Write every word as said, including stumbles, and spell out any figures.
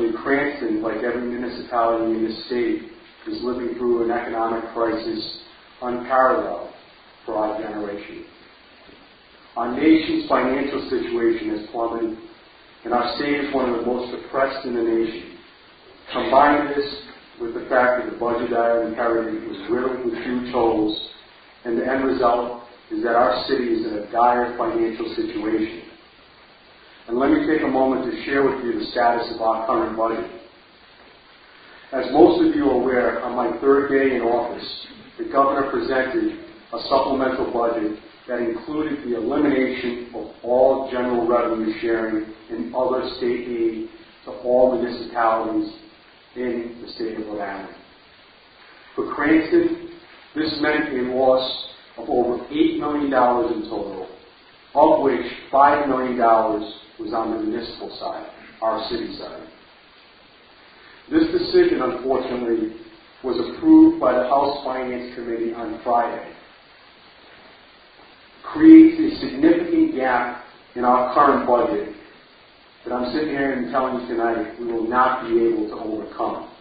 Unfortunately, Cranston, like every municipality in this state, is living through an economic crisis unparalleled for our generation. Our nation's financial situation has plummeted, and our state is one of the most depressed in the nation. Combine this with the fact that the budget I inherited was riddled with huge holes, and the end result is that our city is in a dire financial situation. And let me take a moment to share with you the status of our current budget. As most of you are aware, on my third day in office, the governor presented a supplemental budget that included the elimination of all general revenue sharing and other state aid to all municipalities in the state of Rhode Island. For Cranston, this meant a loss of over eight million dollars in total, of which five million dollars was on the municipal side, our city side. This decision, unfortunately, was approved by the House Finance Committee on Friday. Creates a significant gap in our current budget that I'm sitting here and telling you tonight we will not be able to overcome.